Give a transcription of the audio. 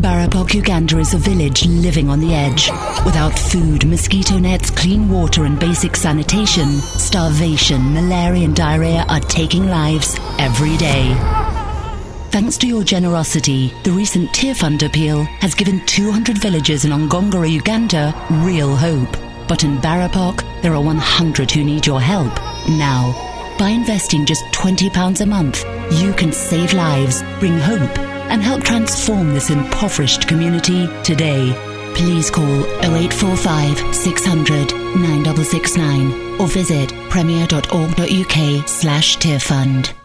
Barapok, Uganda is a village living on the edge. Without food, mosquito nets, clean water and basic sanitation, starvation, malaria and diarrhea are taking lives every day. Thanks to your generosity, the recent Tear Fund appeal has given 200 villagers in Ongongora, Uganda, real hope. But in Barapok, there are 100 who need your help now. By investing just £20 a month, you can save lives, bring hope, and help transform this impoverished community today. Please call 0845 600 9669 or visit premier.org.uk/tearfund.